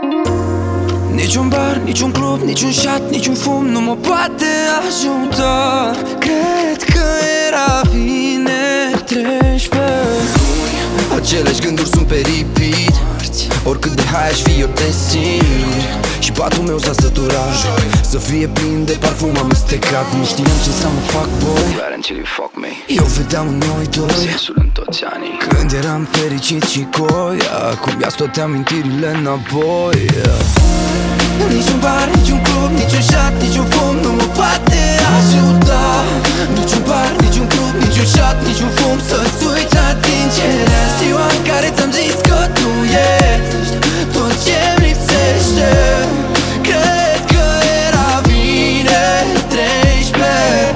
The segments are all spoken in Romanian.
Niciun bar, niciun club, niciun shot, niciun fum nu mă poate ajuta. Cred că era vineri 13. Aceleași gânduri sunt pe repeat. Oricât de high aș fi, eu te simt. Și patul meu s-a săturat să fie plin de parfum amestecat. Nu știam ce să mă fac, boy, Doar until you fuck me. eu vedeam în noi doi Sensul în toți anii. când eram fericit și coi. Acum ia-ți toate amintirile înapoi. Niciun bar, niciun club, niciun shot, niciun fum nu mă poate ajuta. Niciun bar, niciun club, niciun shot, niciun fum să-ți uiți atingerea. Ziua în care ți-am zis că tu ești tot ce-mi lipsește. Cred că era vineri 13.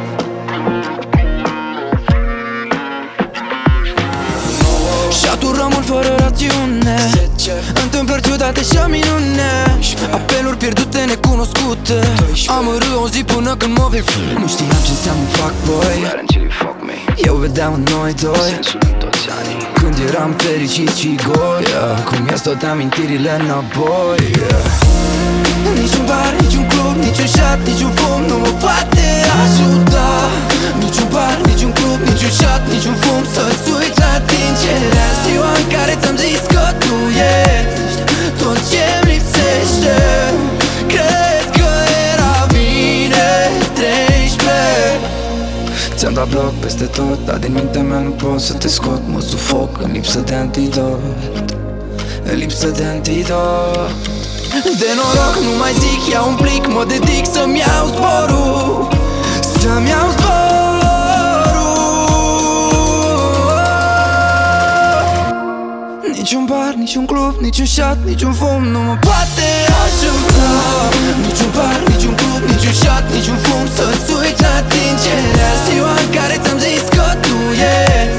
Shot-uri rămân fără rațiune, întâmplări ciudate și minune, apeluri pierdute, necunoscute. Am râs o zi până când mă vei. Nu știam ce să mă fac, boy, Doar until you fuck me. eu vedeam în noi doi Sensul în toți anii. când eram fericit și goi. Acum ia-ți toate amintirile înapoi. Niciun bar, niciun club, niciun shot, niciun fum nu mă poate ajuta. Niciun bar, niciun club, niciun shot, niciun fum să-ți uiți atingerea. Ziua în care ți-am zis că tu ești tot ce-mi lipsește. Cred că era vineri 13. Ți-am dat bloc peste tot, dar din mintea mea nu pot să te scot. Mă sufoc în lipsă de antidot, în lipsă de antidot. De noroc nu mai zic, iau un plic, mă dedic să-mi iau zborul. Să-mi iau zborul. Niciun bar, niciun club, niciun shot, niciun fum nu mă poate ajuta. Niciun bar, niciun club, niciun shot, niciun fum să-ți uiți atingerea. Ziua în care ți-am zis că tu ești